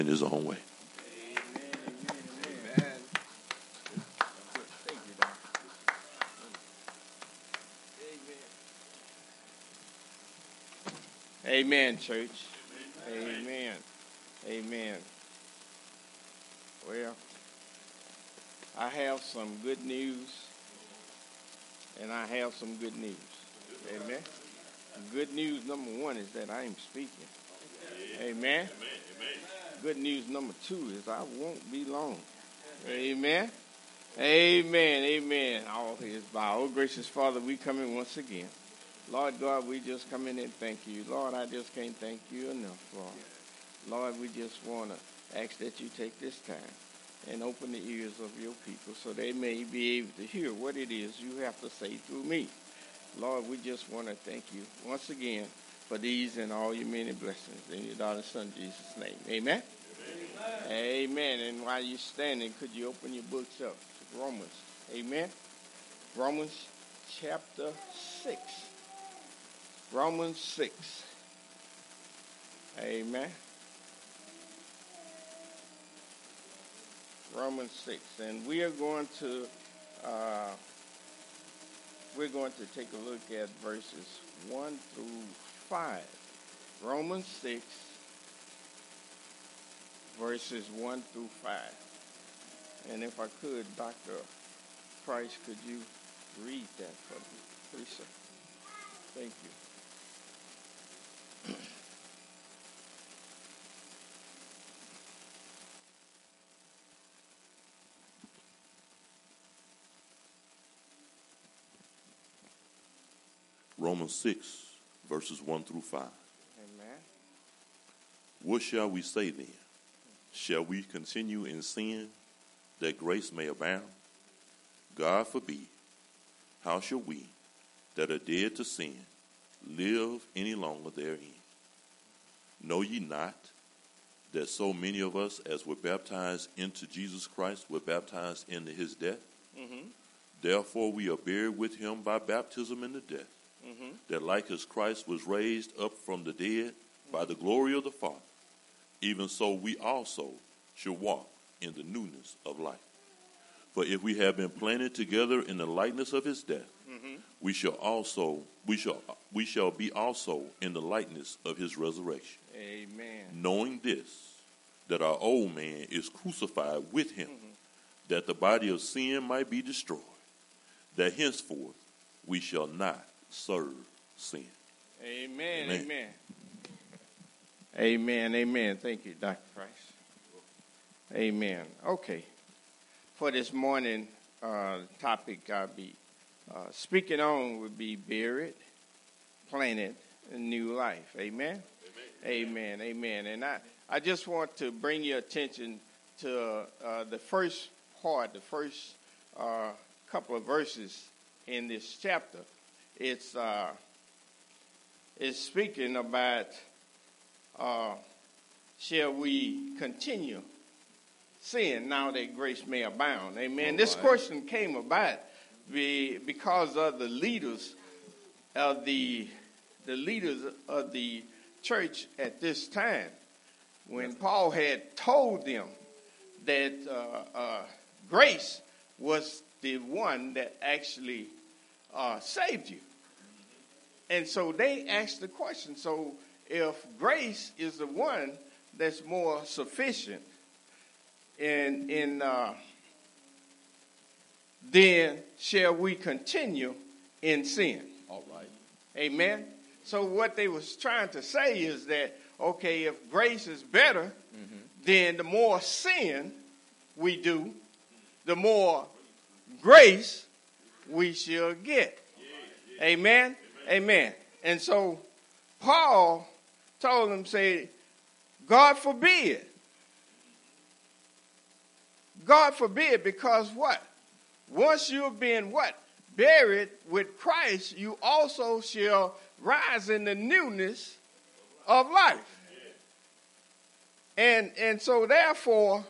in his own way. Amen, church. Amen. Amen. Well, I have some good news, and I have some good news. Amen. Good news number one is that I am speaking. Amen. Good news number two is I won't be long. Amen. Amen. Amen. All is by. Oh, gracious Father, we come in once again. Lord God, we just come in and thank you. Lord, I just can't thank you enough, Lord. Lord, we just want to ask that you take this time and open the ears of your people so they may be able to hear what it is you have to say through me. Lord, we just want to thank you once again for these and all your many blessings. In your daughter's son, Jesus' name. Amen? Amen. Amen. And while you're standing, could you open your books up to Romans? Amen? Romans chapter 6. Romans 6. Amen. Romans 6. And we are going to take a look at verses 1 through 5. Romans 6, verses 1 through 5. And if I could, Dr. Price, could you read that for me, please, sir? Thank you. Romans 6, verses 1 through 5. Amen. What shall we say then? Shall we continue in sin that grace may abound? God forbid. How shall we that are dead to sin live any longer therein? Know ye not that so many of us as were baptized into Jesus Christ were baptized into his death? Mm-hmm. Therefore we are buried with him by baptism into death, that like as Christ was raised up from the dead by the glory of the Father, even so we also should walk in the newness of life. For if we have been planted together in the likeness of his death, we shall be also in the likeness of his resurrection. Amen. Knowing this, that our old man is crucified with him, that the body of sin might be destroyed, that henceforth we shall not serve sin. Amen. Amen. Amen. Amen. Thank you, Dr. Price. Amen. Okay. For this morning topic I'll be speaking on would be buried, planted, and new life. Amen? Amen. Amen. And I just want to bring your attention to the first part, the first couple of verses in this chapter. It's speaking about shall we continue sin now that grace may abound? Amen. This question came about because of the leaders of the church at this time, when Paul had told them that grace was the one that actually saved you. And so they asked the question, so if grace is the one that's more sufficient, then shall we continue in sin? All right. Amen. So what they was trying to say is that, okay, if grace is better, then the more sin we do, the more grace we shall get. Amen. Amen. And so Paul told them, say, God forbid. God forbid, because what? Once you've been what? Buried with Christ, you also shall rise in the newness of life. And so therefore,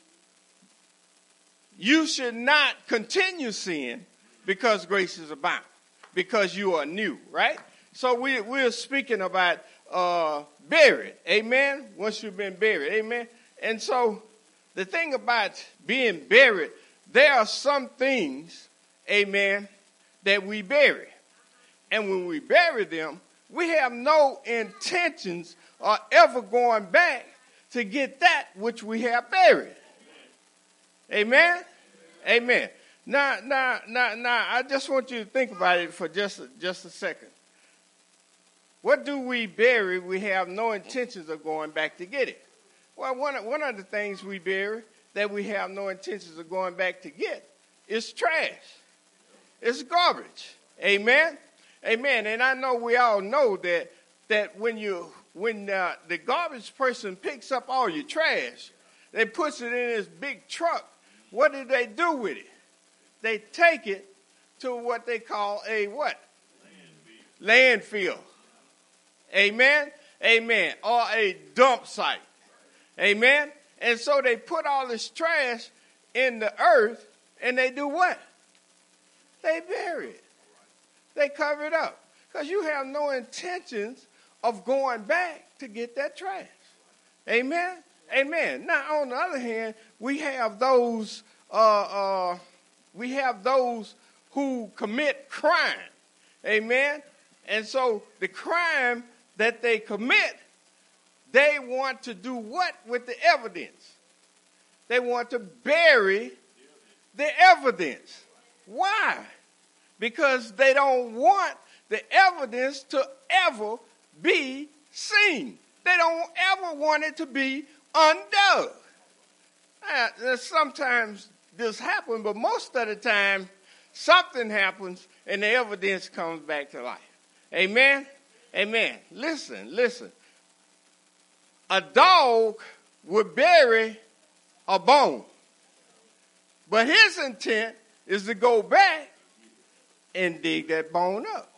you should not continue sin because grace is abound, because you are new, right? So we're speaking about buried, amen? Once you've been buried, amen? And so the thing about being buried, there are some things, amen, that we bury. And when we bury them, we have no intentions of ever going back to get that which we have buried. Amen? Amen. Now, I just want you to think about it for just a second. What do we bury? We have no intentions of going back to get it. Well, one of the things we bury that we have no intentions of going back to get is trash. It's garbage. Amen? Amen. And I know we all know that when the garbage person picks up all your trash, they puts it in this big truck. What do they do with it? They take it to what they call a what? Landfill. Amen? Amen. Or a dump site. Amen? And so they put all this trash in the earth and they do what? They bury it. They cover it up. Because you have no intentions of going back to get that trash. Amen? Amen. Now, on the other hand, we have those who commit crime. Amen? And so the crime that they commit, they want to do what with the evidence? They want to bury the evidence. Why? Because they don't want the evidence to ever be seen. They don't ever want it to be undone. Sometimes this happens, but most of the time, something happens and the evidence comes back to life. Amen? Amen. Listen. A dog would bury a bone, but his intent is to go back and dig that bone up.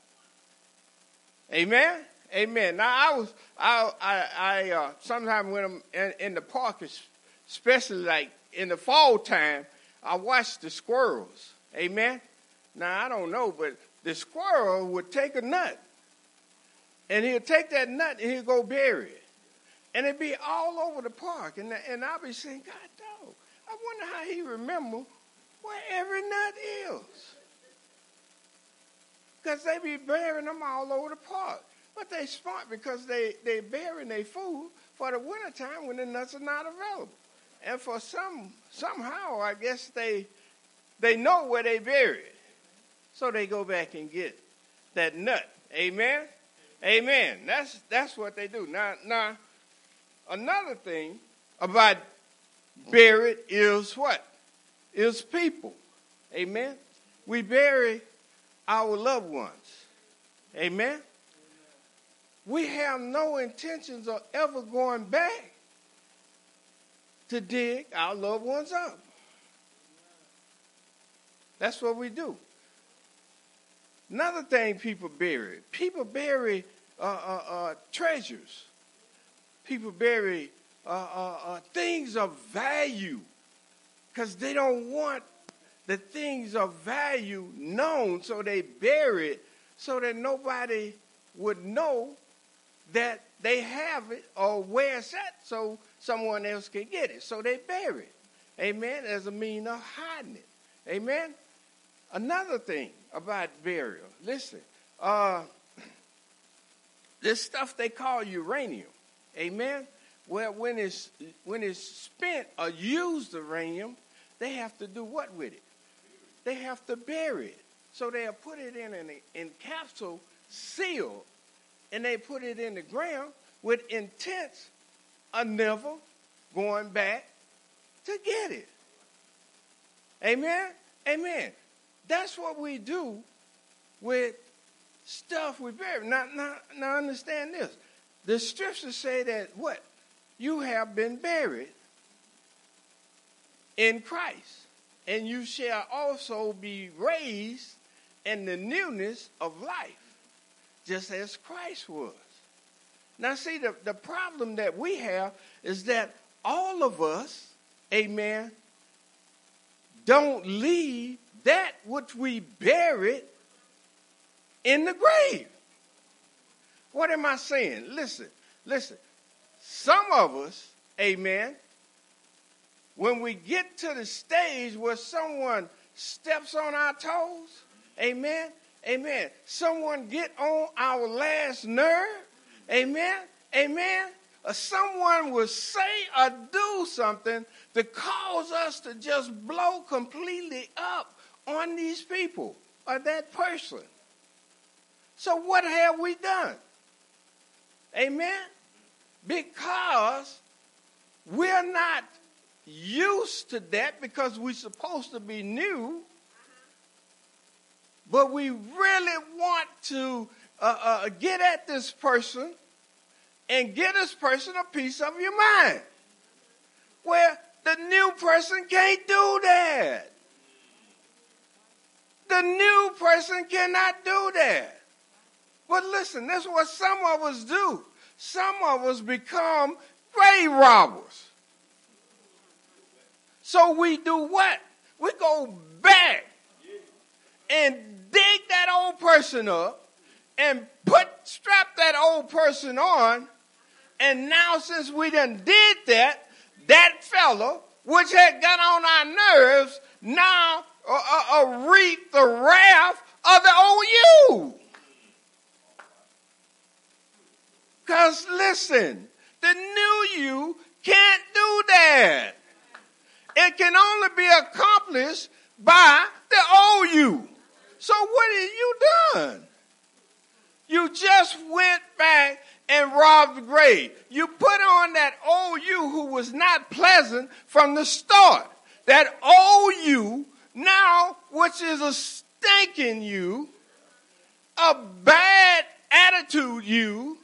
Amen? Amen. Now, I sometimes when I'm in the park, especially like in the fall time, I watch the squirrels. Amen? Now, I don't know, but the squirrel would take a nut, and he'll take that nut and he'll go bury it. And it'd be all over the park. And I'll be saying, God, dog, I wonder how he remember where every nut is. Because they be burying them all over the park. But they smart because they burying their food for the wintertime when the nuts are not available. And for somehow, I guess they know where they bury it. So they go back and get that nut. Amen? Amen. That's what they do. Now, another thing about buried is what? Is people. Amen? We bury our loved ones. Amen? We have no intentions of ever going back to dig our loved ones up. That's what we do. Another thing people bury treasures. People bury things of value because they don't want the things of value known, so they bury it so that nobody would know that they have it or where it's at so someone else can get it. So they bury it. Amen? As a means of hiding it. Amen? Another thing about burial. Listen. This stuff they call uranium. Amen? Well, when it's spent or used uranium, they have to do what with it? They have to bury it. So they'll put it in capsule, sealed, and they put it in the ground with intents of never going back to get it. Amen? Amen. That's what we do with stuff we bury. Now understand this. The scriptures say that what? You have been buried in Christ, and you shall also be raised in the newness of life, just as Christ was. Now see, the problem that we have is that all of us, amen, don't leave that which we buried in the grave. What am I saying? Listen. Some of us Amen. When we get to the stage where someone steps on our toes, amen, amen. Someone get on our last nerve, amen, amen. Or someone will say or do something to cause us to just blow completely up on these people or that person. So what have we done? Amen? Because we're not used to that, because we're supposed to be new, but we really want to get at this person and give this person a piece of your mind. Where the new person can't do that. The new person cannot do that. But listen, that's what some of us do. Some of us become grave robbers. So we do what? We go back and dig that old person up and strap that old person on. And now since we done did that, that fellow, which had got on our nerves, now reap the wrath of the old you. Because listen, the new you can't do that. It can only be accomplished by the old you. So what have you done? You just went back and robbed the grave. You put on that old you who was not pleasant from the start. That old you now, which is a stinking you, a bad attitude you,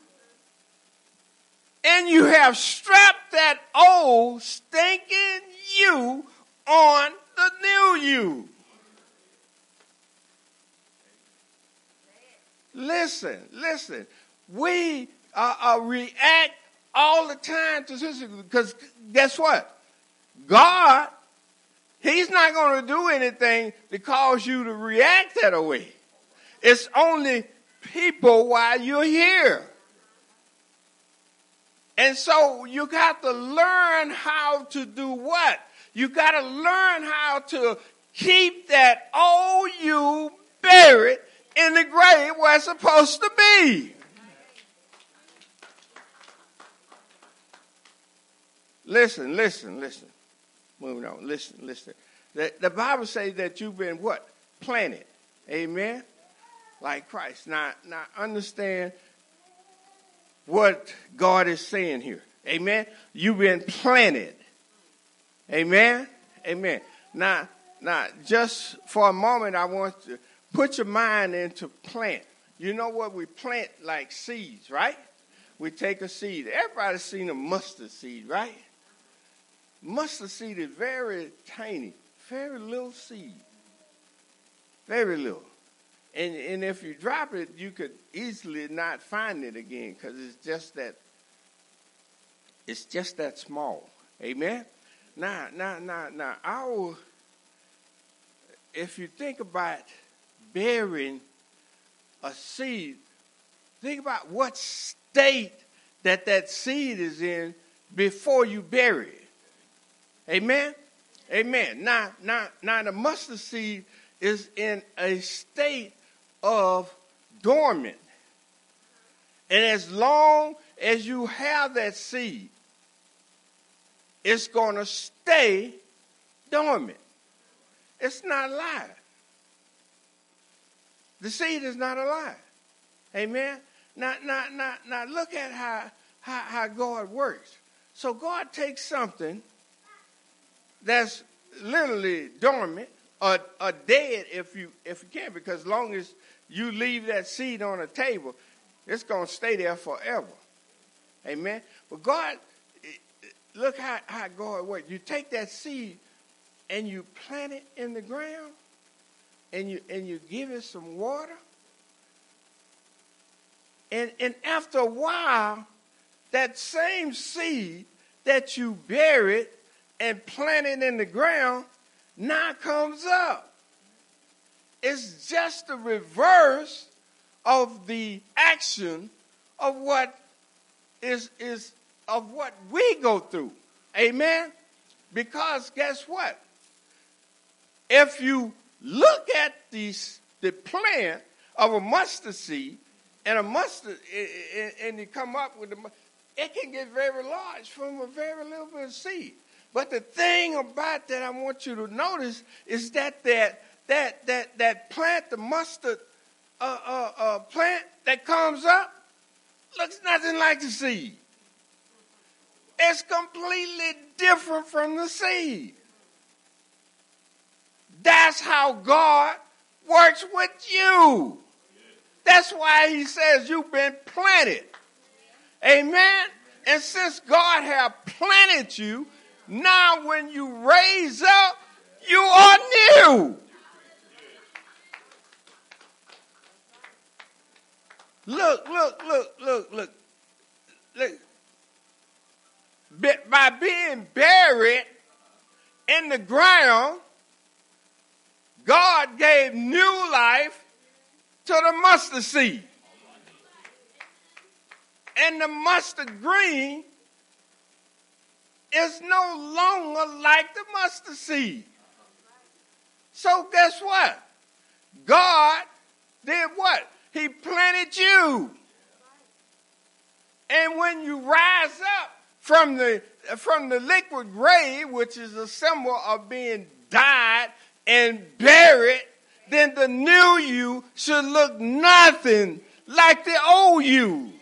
and you have strapped that old stinking you on the new you. Listen. We react all the time to this because guess what? God, He's not going to do anything to cause you to react that way. It's only people while you're here. And so you got to learn how to do what? You got to learn how to keep that old you buried in the grave where it's supposed to be. Listen. Moving on. Listen. The Bible says that you've been what? Planted. Amen? Like Christ. Now understand what God is saying here. Amen? You've been planted. Amen? Amen. Now, just for a moment, I want to put your mind into plant. You know what? We plant like seeds, right? We take a seed. Everybody's seen a mustard seed, right? Mustard seed is very tiny, very little seed. Very little. And if you drop it, you could easily not find it again because it's just that small. Amen? Now, if you think about burying a seed, think about what state that seed is in before you bury it. Amen? Amen. Now the mustard seed is in a state of dormant. And as long as you have that seed, it's going to stay dormant. It's not alive. The seed is not alive. Amen? Now look at how God works. So God takes something that's literally dormant or dead if you can, because as long as you leave that seed on the table, it's going to stay there forever. Amen? But God, look how God works. You take that seed and you plant it in the ground and you give it some water. And after a while, that same seed that you buried and planted in the ground now comes up. It's just the reverse of the action of what is of what we go through. Amen? Because guess what? If you look at the plant of a mustard seed and a mustard, and you come up with it can get very large from a very little bit of seed. But the thing about that I want you to notice is that plant, the mustard plant that comes up, looks nothing like the seed. It's completely different from the seed. That's how God works with you. That's why he says you've been planted. Amen? And since God has planted you, now when you raise up, you are new. Look. By being buried in the ground, God gave new life to the mustard seed. And the mustard green is no longer like the mustard seed. So guess what? God did what? He planted you. And when you rise up from the liquid grave, which is a symbol of being died and buried, then the new you should look nothing like the old you.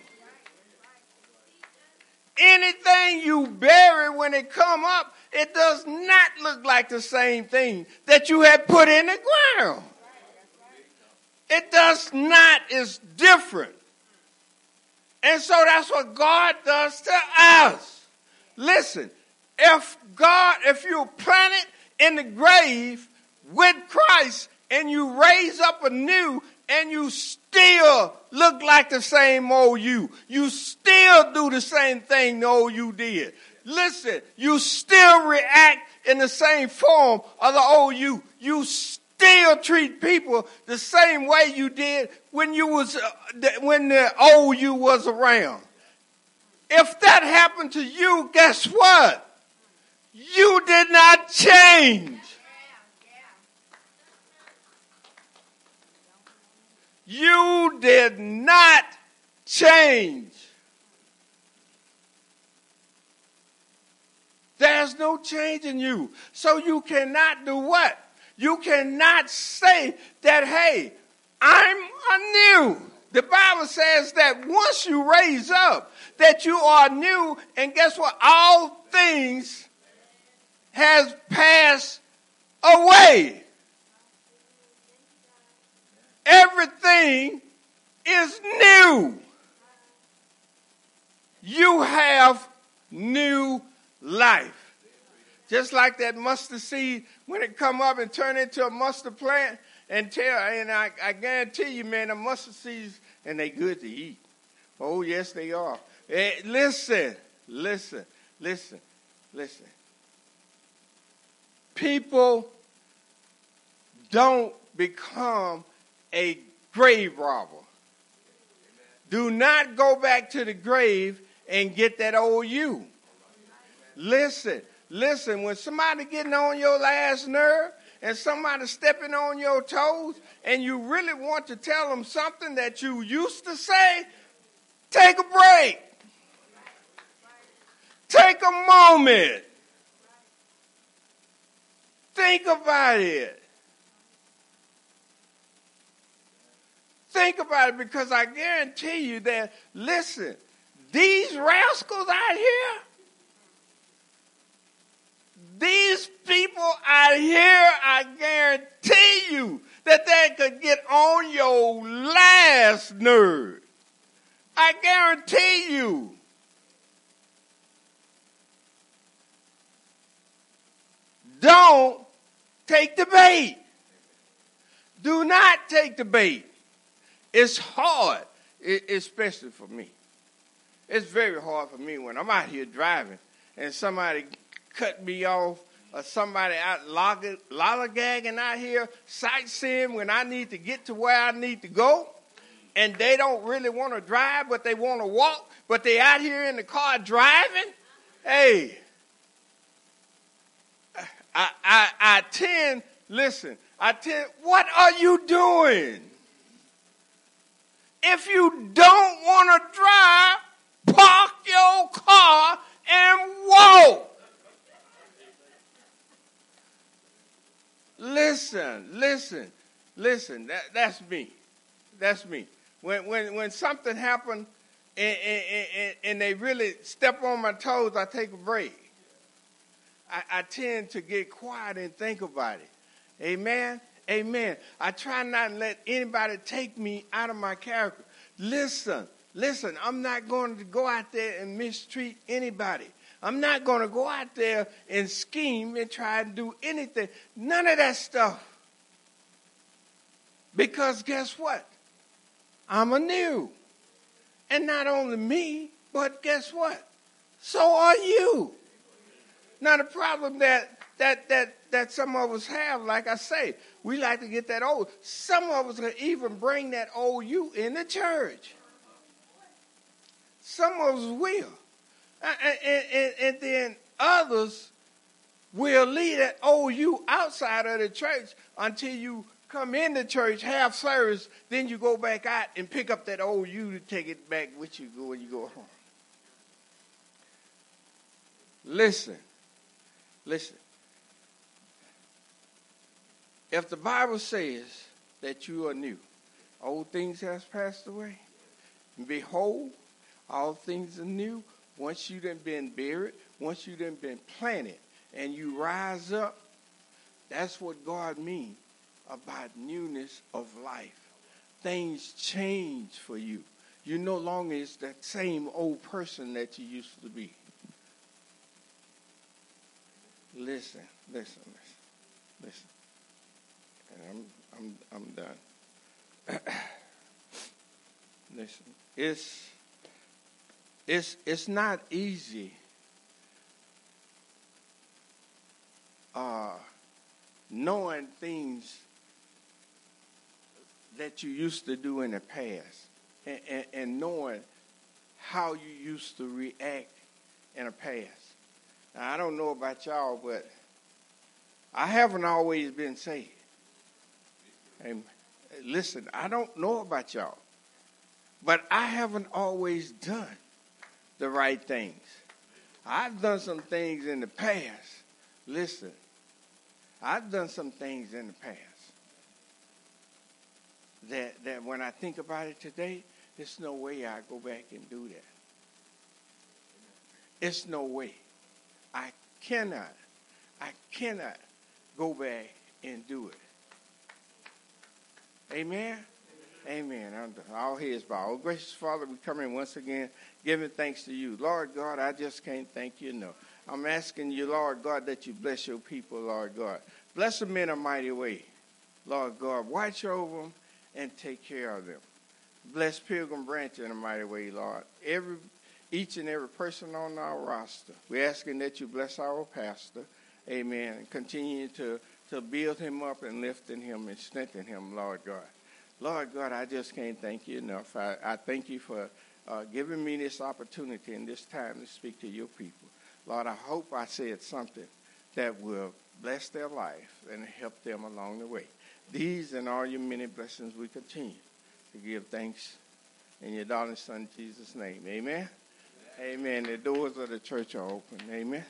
Anything you bury when it come up, it does not look like the same thing that you had put in the ground. It does not. It's different. And so that's what God does to us. Listen, if you're planted in the grave with Christ and you raise up anew and you still look like the same old you, you still do the same thing the old you did. Listen, you still react in the same form of the old you. You still treat people the same way you did when the old you was around. If that happened to you, guess what? You did not change. You did not change. There's no change in you. So you cannot do what? You cannot say that, hey, I'm anew. The Bible says that once you raise up, that you are new, and guess what? All things has passed away. Everything is new. You have new life. Just like that mustard seed, when it come up and turn into a mustard plant, and I guarantee you, man, the mustard seeds, and they good to eat. Oh, yes, they are. Listen. People don't become a grave robber. Do not go back to the grave and get that old you. Listen, when somebody getting on your last nerve and somebody stepping on your toes and you really want to tell them something that you used to say, take a break. Take a moment. Think about it. Think about it, because I guarantee you that, listen, these rascals out here, these people out here, I guarantee you that they could get on your last nerve. I guarantee you. Don't take the bait. Do not take the bait. It's hard, especially for me. It's very hard for me when I'm out here driving and somebody cut me off, or somebody out lollygagging out here, sightseeing when I need to get to where I need to go, and they don't really want to drive, but they want to walk, but they out here in the car driving. Hey, I tend, what are you doing? If you don't want to drive, park your car and walk. Listen. That's me. That's me. When something happened and they really step on my toes, I take a break. I tend to get quiet and think about it. Amen? Amen. I try not to let anybody take me out of my character. Listen, I'm not going to go out there and mistreat anybody. I'm not going to go out there and scheme and try to do anything. None of that stuff. Because guess what? I'm a new. And not only me, but guess what? So are you. Now the problem that some of us have, like I say, we like to get that old. Some of us can even bring that old you in the church. Some of us will. And then others will leave that old you outside of the church until you come in the church, have service, then you go back out and pick up that old you to take it back with you when you go home. Listen. If the Bible says that you are new, old things have passed away, and behold, all things are new. Once you done been buried, once you done been planted, and you rise up, that's what God means about newness of life. Things change for you. You no longer is that same old person that you used to be. Listen. And I'm done. Listen, it's not easy knowing things that you used to do in the past and knowing how you used to react in the past. Now, I don't know about y'all, but I haven't always been saved. And listen, I don't know about y'all, but I haven't always done the right things. I've done some things in the past. Listen, I've done some things in the past that when I think about it today, there's no way I go back and do that. It's no way. I cannot go back and do it. Amen? Amen. All heads bowed. Oh, gracious Father, we come in once again giving thanks to you. Lord God, I just can't thank you enough. I'm asking you, Lord God, that you bless your people, Lord God. Bless them in a mighty way. Lord God, watch over them and take care of them. Bless Pilgrim Branch in a mighty way, Lord. Each and every person on our roster. We're asking that you bless our pastor. Amen. And continue to build him up and lifting him and strengthen him, Lord God. Lord God, I just can't thank you enough. I thank you for giving me this opportunity and this time to speak to your people. Lord, I hope I said something that will bless their life and help them along the way. These and all your many blessings we continue to give thanks in your darling son Jesus' name. Amen. Amen. The doors of the church are open. Amen.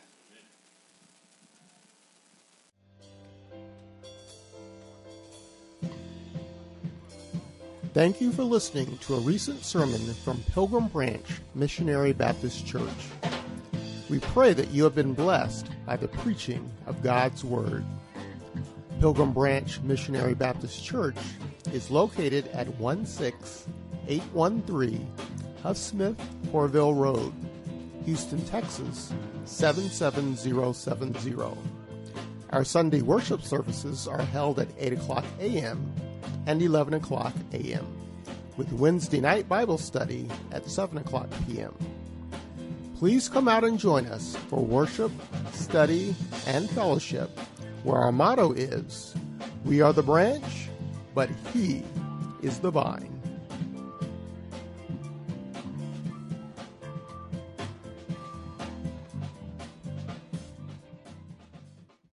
Thank you for listening to a recent sermon from Pilgrim Branch Missionary Baptist Church. We pray that you have been blessed by the preaching of God's Word. Pilgrim Branch Missionary Baptist Church is located at 16813 Huff Smith Corville Road, Houston, Texas 77070. Our Sunday worship services are held at 8 o'clock a.m. and 11 o'clock a.m., with Wednesday night Bible study at 7 o'clock p.m. Please come out and join us for worship, study, and fellowship, where our motto is, "We are the branch, but He is the vine."